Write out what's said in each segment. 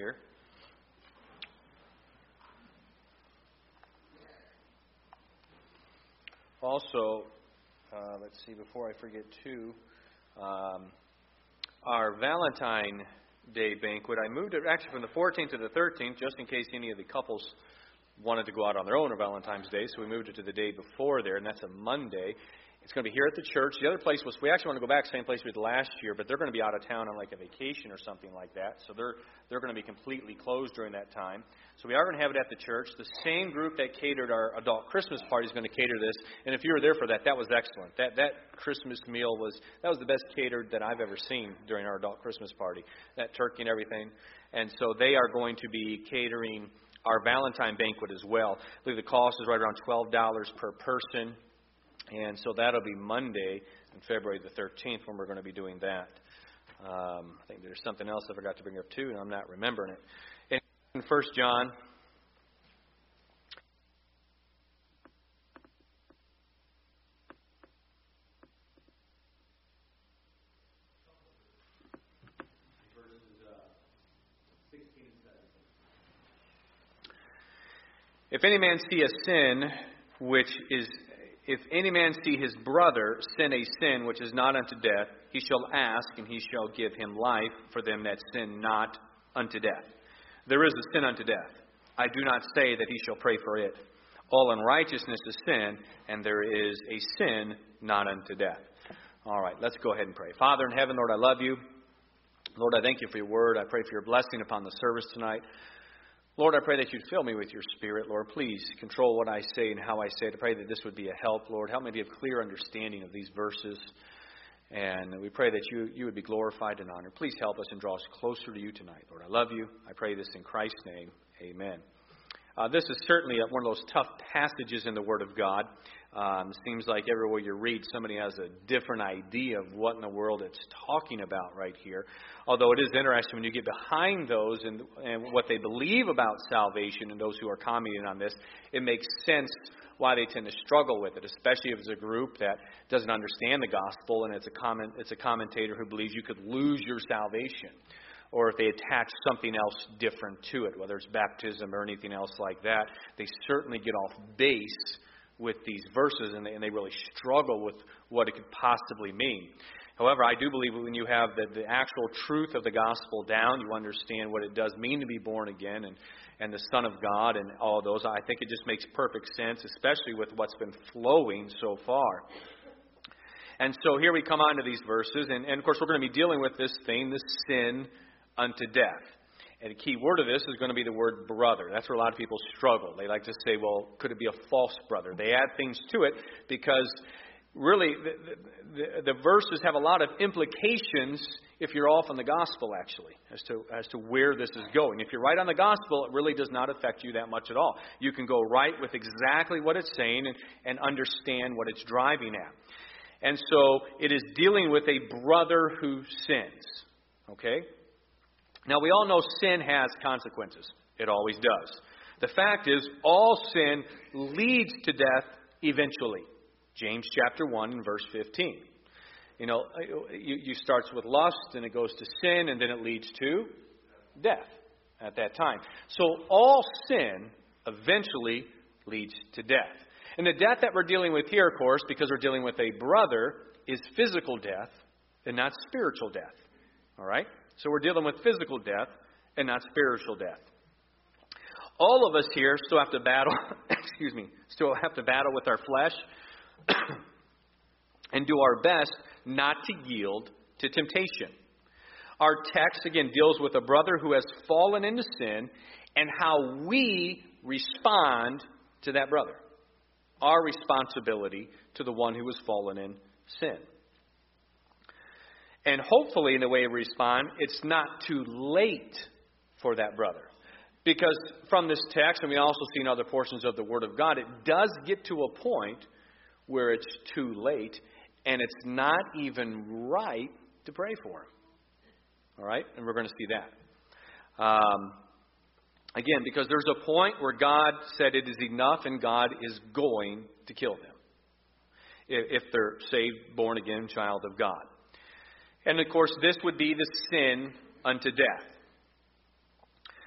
here. Also, let's see, before I forget too, our Valentine Day banquet, I moved it actually from the 14th to the 13th, just in case any of the couples wanted to go out on their own on Valentine's Day, so we moved it to the day before there, and that's a Monday. It's going to be here at the church. The other place was, we actually want to go back, same place we did last year, but they're going to be out of town on like a vacation or something like that. So they're going to be completely closed during that time. So we are going to have it at the church. The same group that catered our adult Christmas party is going to cater this. And if you were there for that, that was excellent. That Christmas meal was the best catered that I've ever seen during our adult Christmas party. That turkey and everything. And so they are going to be catering our Valentine banquet as well. I believe the cost is right around $12 per person. And so that'll be Monday, on February the 13th, when we're going to be doing that. I think there's something else I forgot to bring up too, and I'm not remembering it. In 1 John, verses 16 and 17. If any man see a sin If any man see his brother sin a sin which is not unto death, he shall ask, and he shall give him life for them that sin not unto death. There is a sin unto death. I do not say that he shall pray for it. All unrighteousness is sin, and there is a sin not unto death. All right, let's go ahead and pray. Father in heaven, Lord, I love you. Lord, I thank you for your word. I pray for your blessing upon the service tonight. Lord, I pray that you'd fill me with your Spirit. Lord, please control what I say and how I say it. I pray that this would be a help. Lord, help me to have clear understanding of these verses. And we pray that you would be glorified and honored. Please help us and draw us closer to you tonight. Lord, I love you. I pray this in Christ's name. Amen. This is certainly one of those tough passages in the Word of God. It seems like everywhere you read, somebody has a different idea of what in the world it's talking about right here. Although it is interesting when you get behind those and what they believe about salvation and those who are commenting on this, it makes sense why they tend to struggle with it, especially if it's a group that doesn't understand the gospel and it's a commentator who believes you could lose your salvation. Or if they attach something else different to it, whether it's baptism or anything else like that, they certainly get off base with these verses and they really struggle with what it could possibly mean. However, I do believe when you have the actual truth of the gospel down, you understand what it does mean to be born again and the Son of God and all those. I think it just makes perfect sense, especially with what's been flowing so far. And so here we come on to these verses, and of course we're going to be dealing with this thing, this sin unto death. And the key word of this is going to be the word brother. That's where a lot of people struggle. They like to say, well, could it be a false brother? They add things to it because really the verses have a lot of implications if you're off on the gospel, actually, as to where this is going. If you're right on the gospel, it really does not affect you that much at all. You can go right with exactly what it's saying and understand what it's driving at. And so it is dealing with a brother who sins. Okay? Now, we all know sin has consequences. It always does. The fact is, all sin leads to death eventually. James chapter 1 and verse 15. You know, you starts with lust, and it goes to sin, and then it leads to death at that time. So all sin eventually leads to death. And the death that we're dealing with here, of course, because we're dealing with a brother, is physical death and not spiritual death. All right? So we're dealing with physical death and not spiritual death. All of us here still have to battle, still have to battle with our flesh and do our best not to yield to temptation. Our text, again, deals with a brother who has fallen into sin and how we respond to that brother. Our responsibility to the one who has fallen in sin. And hopefully in the way we respond, it's not too late for that brother. Because from this text, and we also see in other portions of the Word of God, it does get to a point where it's too late, and it's not even right to pray for him. All right? And we're going to see that. Again, because there's a point where God said it is enough, and God is going to kill them if they're saved, born again child of God. And of course, this would be the sin unto death.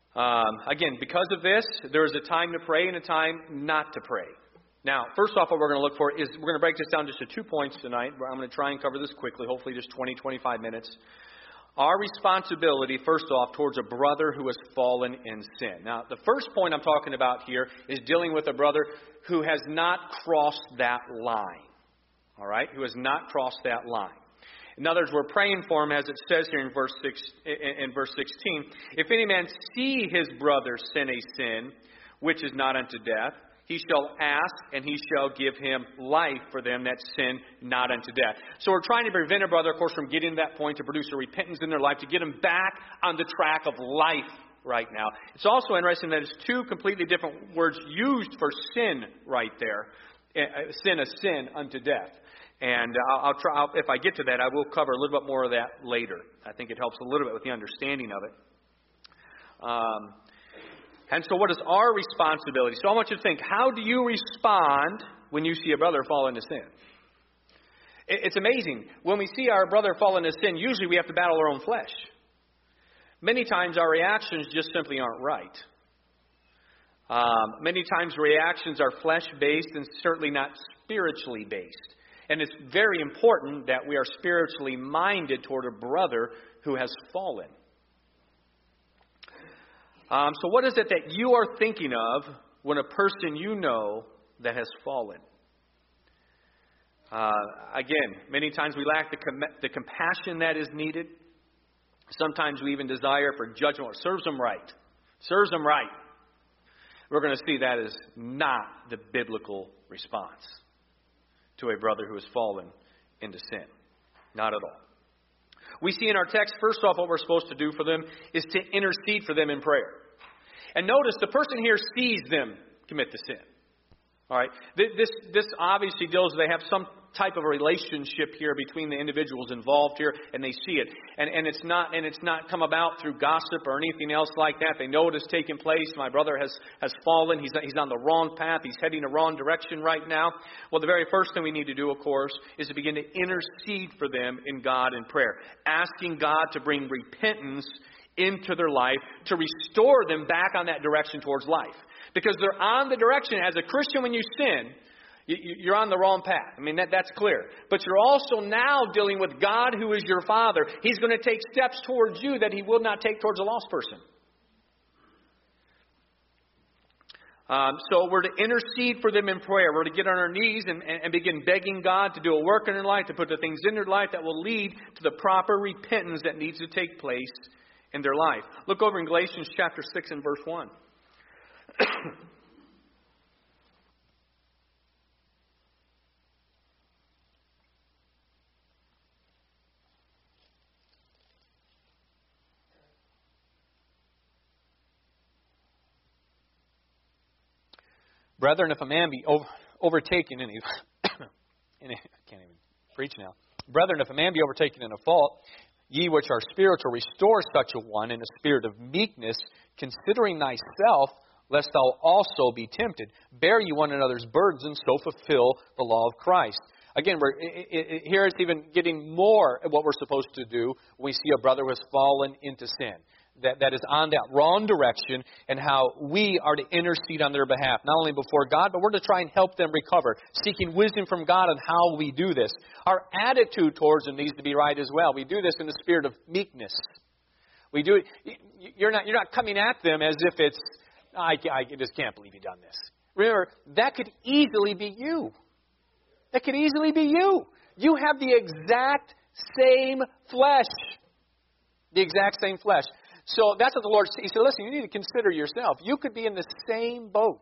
Again, because of this, there is a time to pray and a time not to pray. Now, first off, what we're going to look for is we're going to break this down just to 2 points tonight. I'm going to try and cover this quickly, hopefully just 20, 25 minutes. Our responsibility, first off, towards a brother who has fallen in sin. Now, the first point I'm talking about here is dealing with a brother who has not crossed that line. All right? Who has not crossed that line. In other words, we're praying for him, as it says here in verse 16. If any man see his brother sin a sin, which is not unto death, he shall ask, and he shall give him life for them that sin not unto death. So we're trying to prevent a brother, of course, from getting to that point, to produce a repentance in their life, to get them back on the track of life right now. It's also interesting that it's two completely different words used for sin right there. Sin, a sin unto death. And if I get to that, I will cover a little bit more of that later. I think it helps a little bit with the understanding of it. And so what is our responsibility? So I want you to think, how do you respond when you see a brother fall into sin? It's amazing. When we see our brother fall into sin, usually we have to battle our own flesh. Many times our reactions just simply aren't right. Many times reactions are flesh-based and certainly not spiritually based. And it's very important that we are spiritually minded toward a brother who has fallen. So what is it that you are thinking of when a person you know that has fallen? Again, many times we lack the compassion that is needed. Sometimes we even desire for judgment. What serves them right. Serves them right. We're going to see that is not the biblical response to a brother who has fallen into sin. Not at all. We see in our text, first off, what we're supposed to do for them is to intercede for them in prayer. And notice the person here sees them commit the sin. All right. This obviously deals, they have some type of a relationship here between the individuals involved here, and they see it. And it's not come about through gossip or anything else like that. They know it has taken place. My brother has fallen. He's on the wrong path. He's heading the wrong direction right now. Well, the very first thing we need to do, of course, is to begin to intercede for them in God in prayer, asking God to bring repentance into their life, to restore them back on that direction towards life. Because they're on the direction. As a Christian, when you sin, you're on the wrong path. I mean, that's clear. But you're also now dealing with God, who is your Father. He's going to take steps towards you that He will not take towards a lost person. So we're to intercede for them in prayer. We're to get on our knees and begin begging God to do a work in their life, to put the things in their life that will lead to the proper repentance that needs to take place in their life. Look over in Galatians chapter 6 and verse 1. Brethren, if a man be overtaken in I can't even preach now. Brethren, if a man be overtaken in a fault, ye which are spiritual, restore such a one in a spirit of meekness, considering thyself, lest thou also be tempted. Bear ye one another's burdens, and so fulfill the law of Christ. Again, here it's even getting more of what we're supposed to do when we see a brother who has fallen into sin. That is on that wrong direction, and how we are to intercede on their behalf, not only before God, but we're to try and help them recover, seeking wisdom from God on how we do this. Our attitude towards them needs to be right as well. We do this in the spirit of meekness. We do it. You're not coming at them as if it's, I just can't believe you've done this. Remember, that could easily be you. That could easily be you. You have the exact same flesh. The exact same flesh. So that's what the Lord said. He said, listen, you need to consider yourself. You could be in the same boat.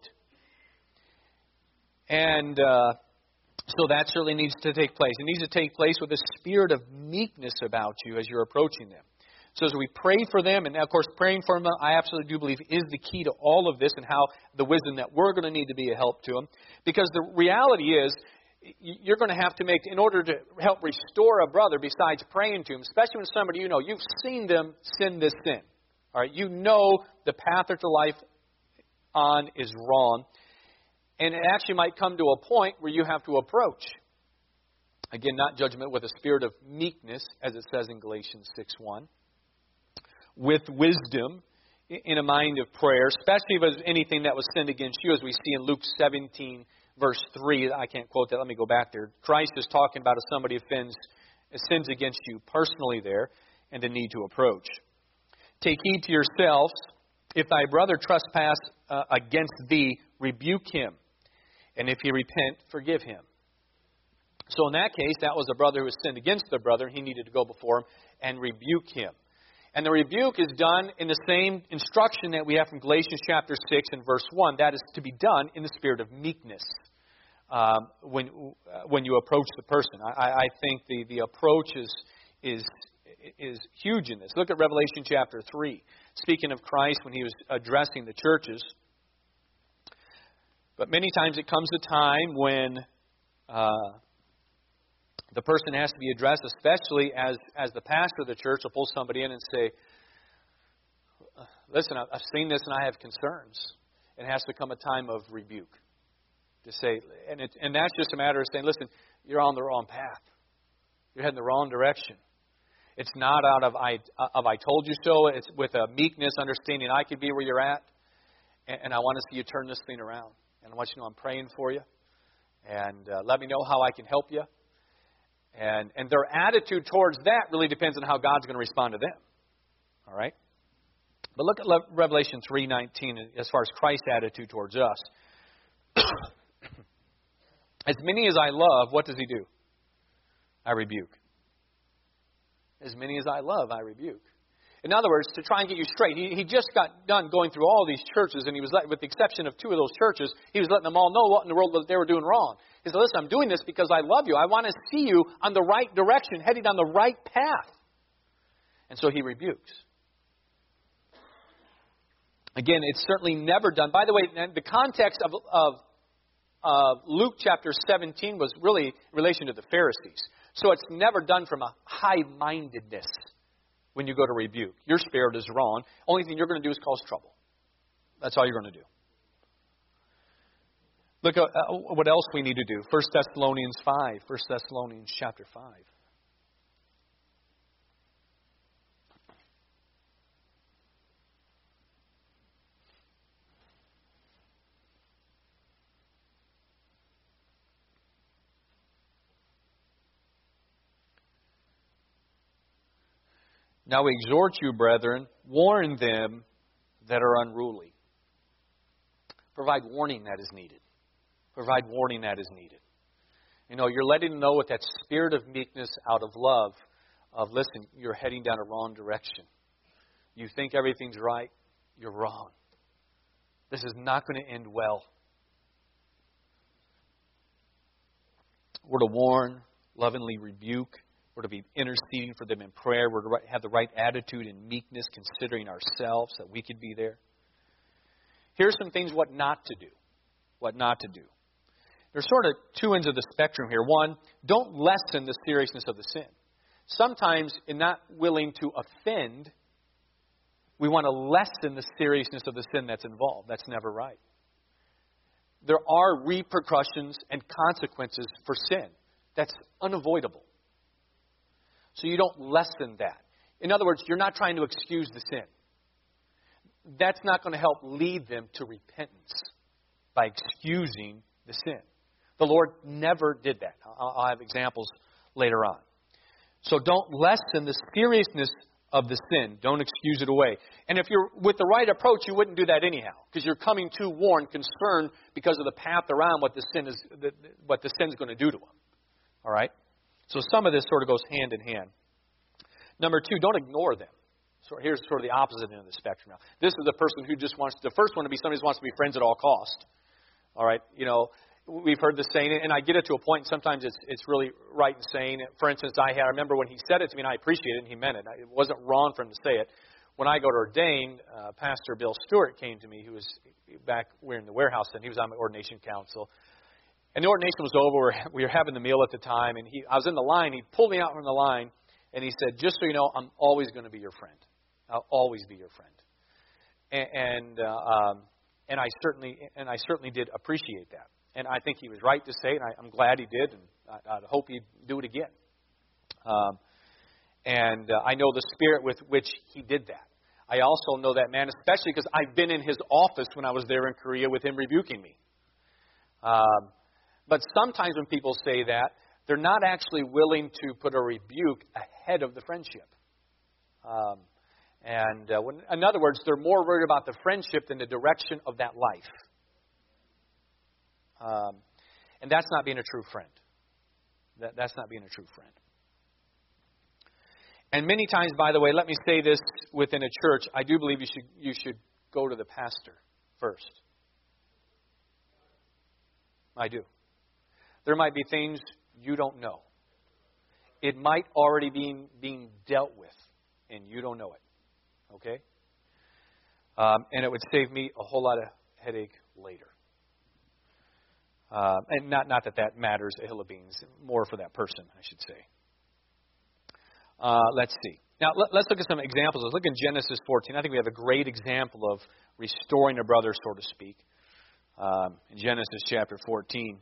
And so that certainly needs to take place. It needs to take place with a spirit of meekness about you as you're approaching them. So as we pray for them, and of course praying for them, I absolutely do believe is the key to all of this, and how the wisdom that we're going to need to be a help to them. Because the reality is, you're going to have to make, in order to help restore a brother, besides praying to him, especially when somebody you know, you've seen them sin this sin. All right, you know the path to life on is wrong. And it actually might come to a point where you have to approach. Again, not judgment, with a spirit of meekness, as it says in Galatians 6:1. With wisdom, in a mind of prayer, especially if it was anything that was sinned against you, as we see in Luke 17, verse 3. I can't quote that. Let me go back there. Christ is talking about if somebody sins against you personally there, and the need to approach. Take heed to yourselves. If thy brother trespass against thee, rebuke him. And if he repent, forgive him. So in that case, that was a brother who had sinned against the brother. He needed to go before him and rebuke him. And the rebuke is done in the same instruction that we have from Galatians chapter 6 and verse 1. That is to be done in the spirit of meekness when you approach the person. I think the approach is huge in this. Look at Revelation chapter 3. Speaking of Christ when he was addressing the churches. But many times it comes a time when the person has to be addressed, especially as the pastor of the church will pull somebody in and say, listen, I've seen this and I have concerns. It has to come a time of rebuke. To say, and that's just a matter of saying, listen, you're on the wrong path. You're heading the wrong direction. It's not out of I told you so. It's with a meekness, understanding I could be where you're at. And I want to see you turn this thing around. And I want you to know I'm praying for you. And let me know how I can help you. And their attitude towards that really depends on how God's going to respond to them. All right? But look at Revelation 3:19 as far as Christ's attitude towards us. As many as I love, what does he do? I rebuke. As many as I love, I rebuke. In other words, to try and get you straight, he just got done going through all these churches, and he was, with the exception of 2 of those churches, he was letting them all know what in the world they were doing wrong. He said, listen, I'm doing this because I love you. I want to see you on the right direction, heading down the right path. And so he rebukes. Again, it's certainly never done. By the way, the context of Luke chapter 17 was really in relation to the Pharisees. So it's never done from a high-mindedness when you go to rebuke. Your spirit is wrong. Only thing you're going to do is cause trouble. That's all you're going to do. Look at what else we need to do. 1 Thessalonians 5. 1 Thessalonians chapter 5. Now we exhort you, brethren, warn them that are unruly. Provide warning that is needed. Provide warning that is needed. You know, you're letting them know with that spirit of meekness out of love of, listen, you're heading down a wrong direction. You think everything's right. You're wrong. This is not going to end well. We're to warn, lovingly rebuke. We're to be interceding for them in prayer. We're to have the right attitude and meekness, considering ourselves that we could be there. Here's some things what not to do. What not to do. There's sort of 2 ends of the spectrum here. One, don't lessen the seriousness of the sin. Sometimes, in not willing to offend, we want to lessen the seriousness of the sin that's involved. That's never right. There are repercussions and consequences for sin. That's unavoidable. So you don't lessen that. In other words, you're not trying to excuse the sin. That's not going to help lead them to repentance by excusing the sin. The Lord never did that. I'll have examples later on. So don't lessen the seriousness of the sin. Don't excuse it away. And if you're with the right approach, you wouldn't do that anyhow, because you're coming to warn, concerned because of the path around what the sin's going to do to them. All right? So some of this sort of goes hand in hand. Number 2, don't ignore them. So here's sort of the opposite end of the spectrum now. This is the person who just wants, the first one to be somebody who wants to be friends at all cost. All right? You know, we've heard this saying, and I get it to a point, and sometimes it's really right in saying it. For instance, I remember when he said it to me, and I appreciated it, and he meant it. It wasn't wrong for him to say it. When I got ordained, Pastor Bill Stewart came to me, who was back, we're in the warehouse, and he was on my ordination council. And the ordination was over. We were having the meal at the time, and I was in the line. He pulled me out from the line, and he said, just so you know, I'm always going to be your friend. I'll always be your friend. And I certainly did appreciate that. And I think he was right to say it, and I'm glad he did, and I hope he'd do it again. I know the spirit with which he did that. I also know that man, especially because I've been in his office when I was there in Korea with him rebuking me. But sometimes when people say that, they're not actually willing to put a rebuke ahead of the friendship. In other words, they're more worried about the friendship than the direction of that life. And that's not being a true friend. That's not being a true friend. And many times, by the way, let me say this within a church, I do believe you should go to the pastor first. I do. There might be things you don't know. It might already be being dealt with, and you don't know it. Okay? And it would save me a whole lot of headache later. And not that matters a hill of beans, more for that person, I should say. Let's see. Now, let's look at some examples. Let's look in Genesis 14. I think we have a great example of restoring a brother, so to speak. In Genesis chapter 14.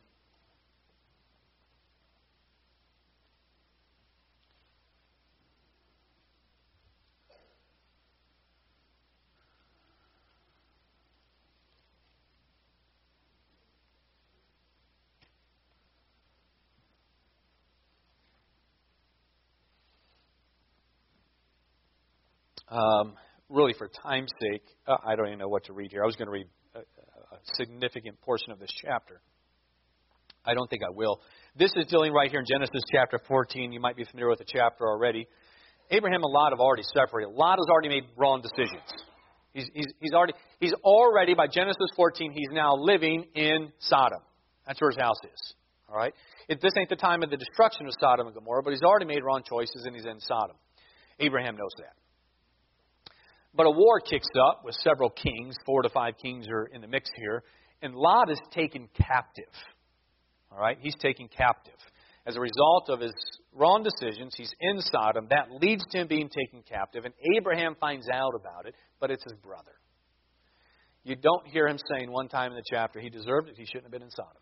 Really, for time's sake, I don't even know what to read here. I was going to read a significant portion of this chapter. I don't think I will. This is dealing right here in Genesis chapter 14. You might be familiar with the chapter already. Abraham and Lot have already separated. Lot has already made wrong decisions. He's already, by Genesis 14, he's now living in Sodom. That's where his house is. All right? This ain't the time of the destruction of Sodom and Gomorrah, but he's already made wrong choices and he's in Sodom. Abraham knows that. But a war kicks up with several kings. 4 to 5 kings are in the mix here. And Lot is taken captive. All right? He's taken captive. As a result of his wrong decisions, he's in Sodom. That leads to him being taken captive. And Abraham finds out about it, but it's his brother. You don't hear him saying one time in the chapter, he deserved it, he shouldn't have been in Sodom.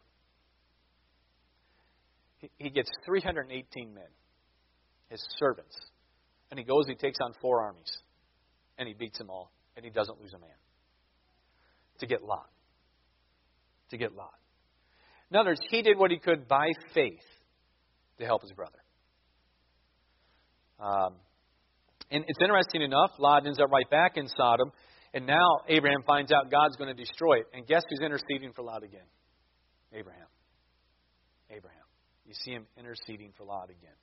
He gets 318 men, his servants. And he goes, he takes on 4 armies. And he beats them all. And he doesn't lose a man. To get Lot. To get Lot. In other words, he did what he could by faith to help his brother. And it's interesting enough, Lot ends up right back in Sodom. And now Abraham finds out God's going to destroy it. And guess who's interceding for Lot again? Abraham. Abraham. You see him interceding for Lot again.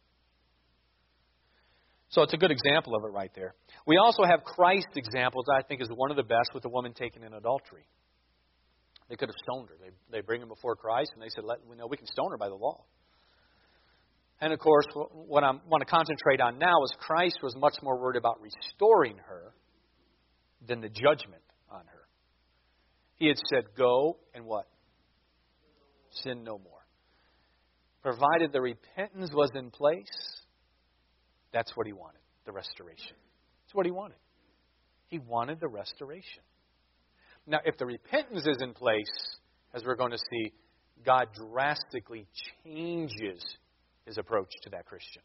So it's a good example of it right there. We also have Christ examples, I think, is one of the best with the woman taken in adultery. They could have stoned her. They bring him before Christ, and they said, we can stone her by the law. And, of course, what I want to concentrate on now is Christ was much more worried about restoring her than the judgment on her. He had said, go and what? Sin no more. Provided the repentance was in place, that's what he wanted, the restoration. That's what he wanted. He wanted the restoration. Now, if the repentance is in place, as we're going to see, God drastically changes his approach to that Christian.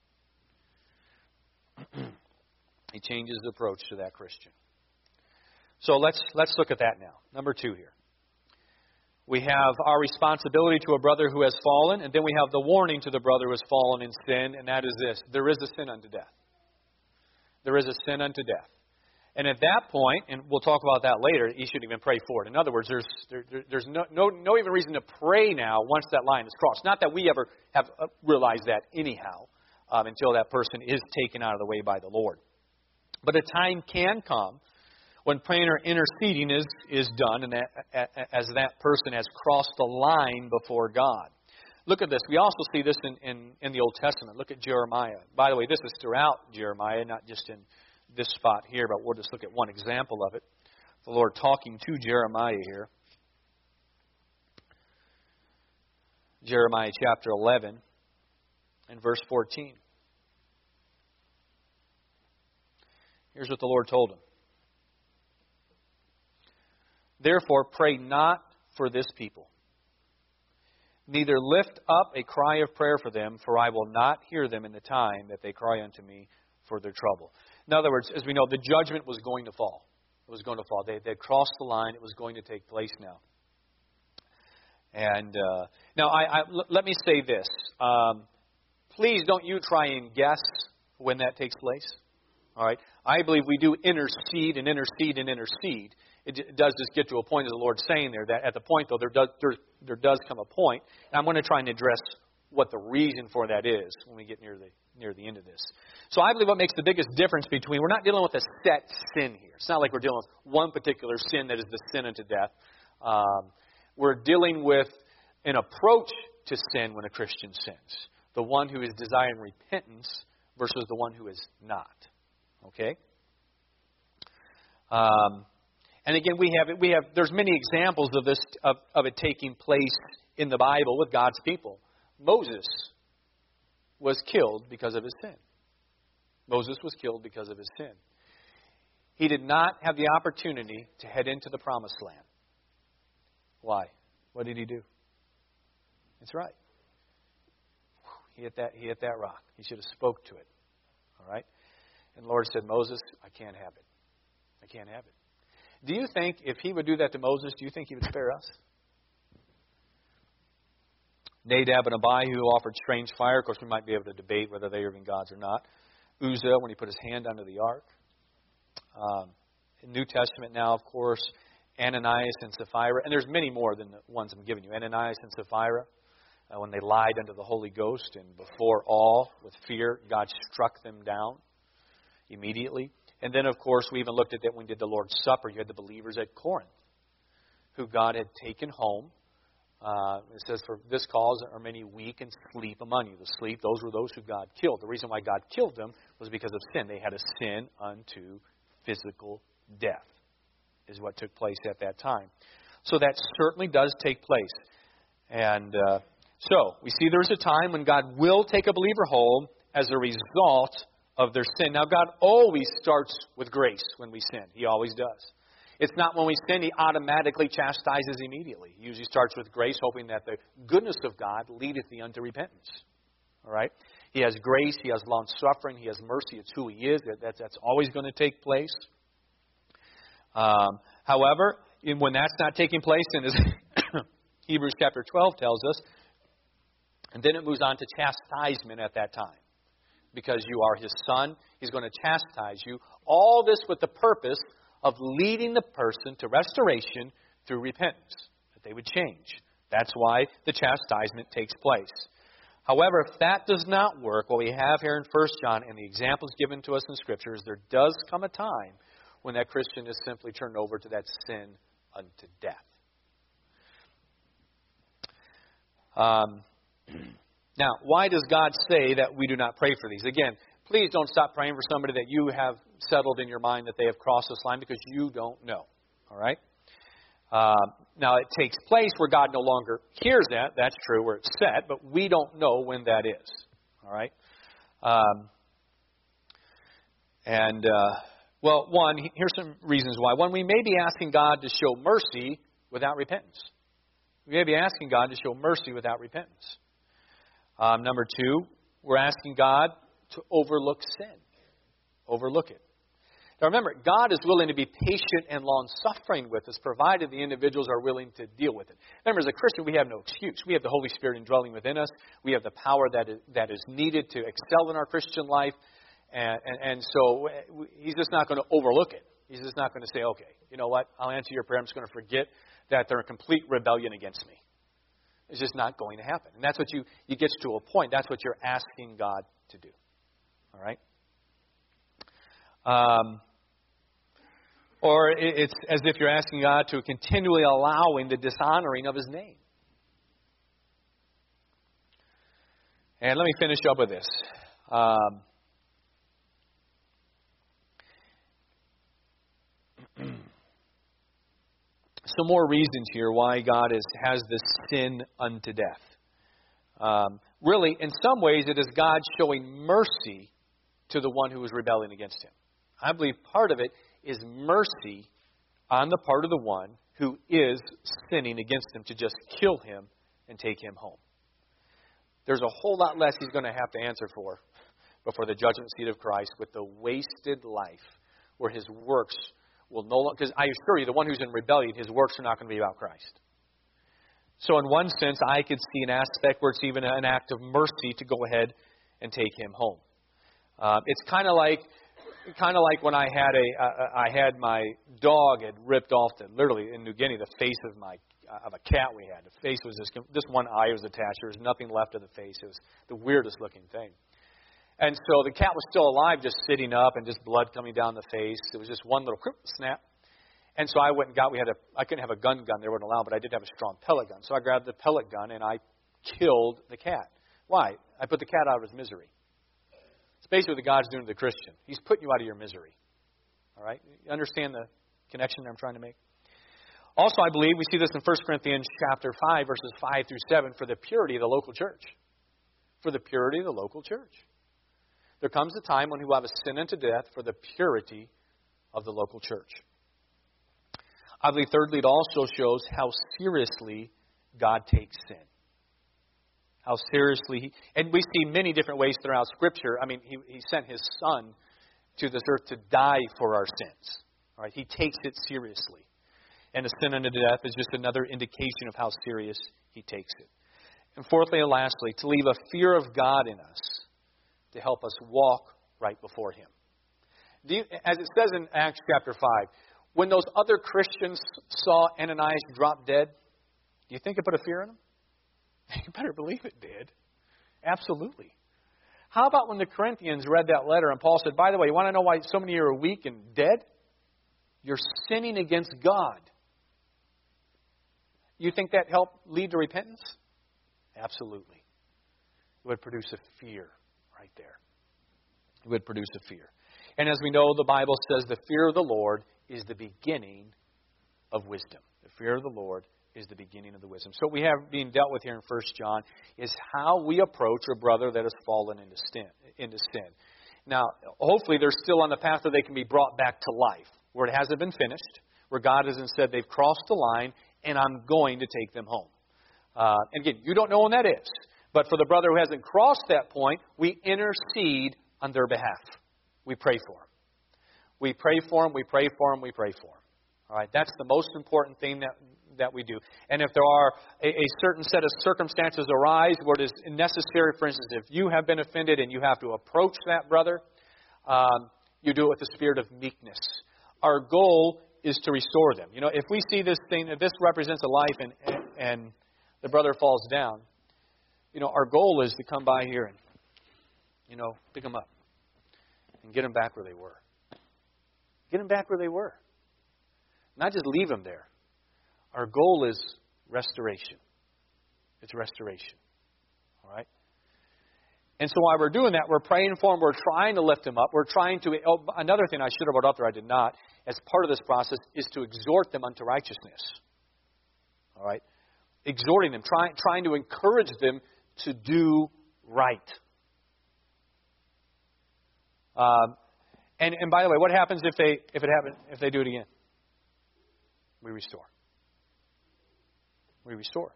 He changes the approach to that Christian. So let's look at that now. Number 2 here. We have our responsibility to a brother who has fallen, and then we have the warning to the brother who has fallen in sin, and that is this. There is a sin unto death. There is a sin unto death. And at that point, and we'll talk about that later, you shouldn't even pray for it. In other words, there's no even reason to pray now once that line is crossed. Not that we ever have realized that anyhow, until that person is taken out of the way by the Lord. But a time can come when praying or interceding is done, and as that person has crossed the line before God. Look at this. We also see this in the Old Testament. Look at Jeremiah. By the way, this is throughout Jeremiah, not just in this spot here, but we'll just look at one example of it. The Lord talking to Jeremiah here. Jeremiah chapter 11 and verse 14. Here's what the Lord told him. Therefore, pray not for this people. Neither lift up a cry of prayer for them, for I will not hear them in the time that they cry unto me for their trouble. In other words, as we know, the judgment was going to fall. It was going to fall. They had crossed the line. It was going to take place now. And now, let me say this. Please don't you try and guess when that takes place. All right? I believe we do intercede and intercede and intercede. It does just get to a point, as the Lord's saying there, that at the point, though, there does come a point. And I'm going to try and address what the reason for that is when we get near the end of this. So I believe what makes the biggest difference between, we're not dealing with a set sin here. It's not like we're dealing with one particular sin that is the sin unto death. We're dealing with an approach to sin when a Christian sins. The one who is desiring repentance versus the one who is not. Okay? And again, there's many examples of this, of it taking place in the Bible with God's people. Moses was killed because of his sin. Moses was killed because of his sin. He did not have the opportunity to head into the promised land. Why? What did he do? That's right. He hit that rock. He should have spoke to it. All right? And the Lord said, Moses, I can't have it. I can't have it. Do you think if he would do that to Moses, do you think he would spare us? Nadab and Abihu who offered strange fire. Of course, we might be able to debate whether they are even gods or not. Uzzah, when he put his hand under the ark. In New Testament now, of course, Ananias and Sapphira. And there's many more than the ones I'm giving you. Ananias and Sapphira, when they lied unto the Holy Ghost, and before all, with fear, God struck them down immediately. And then, of course, we even looked at that when we did the Lord's Supper. You had the believers at Corinth, who God had taken home. It says, for this cause are many weak and sleep among you. The sleep, those were those who God killed. The reason why God killed them was because of sin. They had a sin unto physical death, is what took place at that time. So that certainly does take place. And so we see there's a time when God will take a believer home as a result of their sin. Now, God always starts with grace when we sin. He always does. It's not when we sin, He automatically chastises immediately. He usually starts with grace, hoping that the goodness of God leadeth thee unto repentance. All right? He has grace. He has long-suffering. He has mercy. It's who He is. That's always going to take place. However, when that's not taking place, and as Hebrews chapter 12 tells us, and then it moves on to chastisement at that time. Because you are His son, He's going to chastise you. All this with the purpose of leading the person to restoration through repentance, that they would change. That's why the chastisement takes place. However, if that does not work, what we have here in 1 John and the examples given to us in Scripture is there does come a time when that Christian is simply turned over to that sin unto death. Now, why does God say that we do not pray for these? Again, please don't stop praying for somebody that you have settled in your mind that they have crossed this line, because you don't know. All right? Now, it takes place where God no longer hears that. That's true, where it's set, but we don't know when that is. All right? Well, one, here's some reasons why. One, we may be asking God to show mercy without repentance. We may be asking God to show mercy without repentance. Number two, we're asking God to overlook sin. Overlook it. Now remember, God is willing to be patient and long-suffering with us, provided the individuals are willing to deal with it. Remember, as a Christian, we have no excuse. We have the Holy Spirit indwelling within us. We have the power that is needed to excel in our Christian life. And so He's just not going to overlook it. He's just not going to say, okay, you know what, I'll answer your prayer. I'm just going to forget that they're in complete rebellion against me. It's just not going to happen. And that's what you get to a point. That's what you're asking God to do. All right? Or it's as if you're asking God to continually allowing the dishonoring of His name. And let me finish up with this. Some more reasons here why God has this sin unto death. Really, in some ways, it is God showing mercy to the one who is rebelling against Him. I believe part of it is mercy on the part of the one who is sinning against Him, to just kill him and take him home. There's a whole lot less He's going to have to answer for before the judgment seat of Christ with the wasted life where his works will no longer, because I assure you, the one who's in rebellion, his works are not going to be about Christ. So in one sense, I could see an aspect where it's even an act of mercy to go ahead and take him home. It's kind of like when I had my dog had ripped off literally in New Guinea the face of a cat we had. The face was just one eye was attached. There was nothing left of the face. It was the weirdest looking thing. And so the cat was still alive, just sitting up and just blood coming down the face. It was just one little snap. And so I went and I couldn't have a gun, they wouldn't allow, but I did have a strong pellet gun. So I grabbed the pellet gun and I killed the cat. Why? I put the cat out of his misery. It's basically what God's doing to the Christian. He's putting you out of your misery. All right? You understand the connection I'm trying to make? Also, I believe we see this in 1 Corinthians chapter 5, verses 5 through 7, for the purity of the local church. For the purity of the local church. There comes a time when he will have a sin unto death for the purity of the local church. I believe, thirdly, it also shows how seriously God takes sin. How seriously and we see many different ways throughout Scripture. I mean, he sent his Son to this earth to die for our sins. All right? He takes it seriously. And the sin unto death is just another indication of how serious he takes it. And fourthly and lastly, to leave a fear of God in us to help us walk right before him. As it says in Acts chapter 5, when those other Christians saw Ananias drop dead, do you think it put a fear in them? You better believe it did. Absolutely. How about when the Corinthians read that letter and Paul said, by the way, you want to know why so many are weak and dead? You're sinning against God. You think that helped lead to repentance? Absolutely. It would produce a fear right there. It would produce a fear. And as we know, the Bible says the fear of the Lord is the beginning of wisdom. The fear of the Lord is the beginning of the wisdom. So what we have being dealt with here in 1 John is how we approach a brother that has fallen into sin. Now, hopefully they're still on the path where they can be brought back to life, where it hasn't been finished, where God hasn't said they've crossed the line and I'm going to take them home. And again, you don't know when that is. But for the brother who hasn't crossed that point, we intercede on their behalf. We pray for them. We pray for them, we pray for them, we pray for them. All right, that's the most important thing that we do. And if there are a certain set of circumstances arise where it is necessary, for instance, if you have been offended and you have to approach that brother, you do it with the spirit of meekness. Our goal is to restore them. You know, if we see this thing, if this represents a life and the brother falls down, you know, our goal is to come by here and, you know, pick them up and get them back where they were. Get them back where they were. Not just leave them there. Our goal is restoration. It's restoration. All right? And so while we're doing that, we're praying for them. We're trying to lift them up. We're trying to... Oh, another thing I should have brought up there, I did not, as part of this process, is to exhort them unto righteousness. All right? Exhorting them, trying to encourage them to do right. And by the way, what happens if they do it again? We restore. We restore.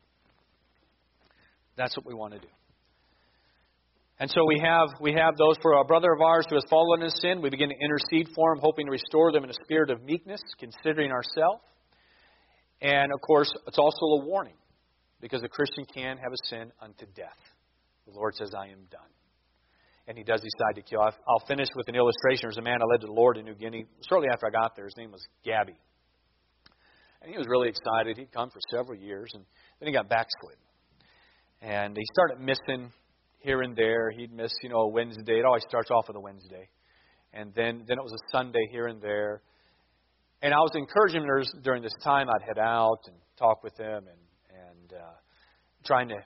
That's what we want to do. And so we have those for a brother of ours who has fallen in sin. We begin to intercede for him, hoping to restore them in a spirit of meekness, considering ourselves. And of course, it's also a warning, because a Christian can have a sin unto death. The Lord says, I am done. And he does decide to kill. I'll finish with an illustration. There's a man I led to the Lord in New Guinea shortly after I got there. His name was Gabby. And he was really excited. He'd come for several years, and then he got backslid. And he started missing here and there. He'd miss, a Wednesday. It always starts off with a Wednesday. And then it was a Sunday here and there. And I was encouraging him during this time. I'd head out and talk with him and trying to,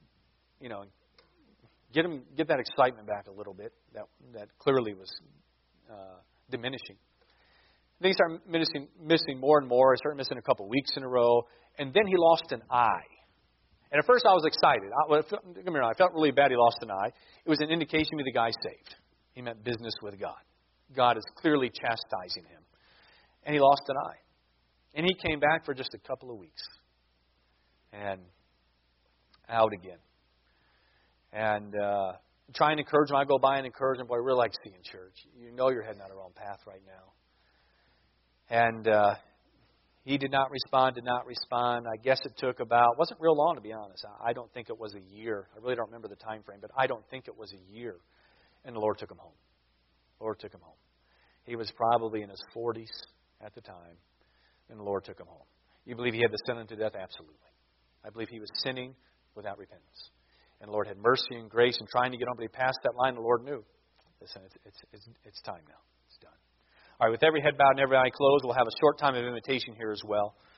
get that excitement back a little bit that clearly was diminishing. Then he started missing more and more. I started missing a couple weeks in a row. And then he lost an eye. And at first I was excited. Don't get me wrong, I felt really bad he lost an eye. It was an indication to me the guy's saved. He meant business with God. God is clearly chastising him. And he lost an eye. And he came back for just a couple of weeks. And out again. And trying to encourage him. I go by and encourage him. Boy, I really like seeing church. You know you're heading on the wrong path right now. And he did not respond. I guess it took wasn't real long, to be honest. I don't think it was a year. I really don't remember the time frame, but I don't think it was a year. And the Lord took him home. He was probably in his 40s at the time, and the Lord took him home. You believe he had the sin unto death? Absolutely. I believe he was sinning without repentance. And the Lord had mercy and grace in trying to get him, but he passed that line. The Lord knew. Listen, it's time now. It's done. All right, with every head bowed and every eye closed, we'll have a short time of invitation here as well.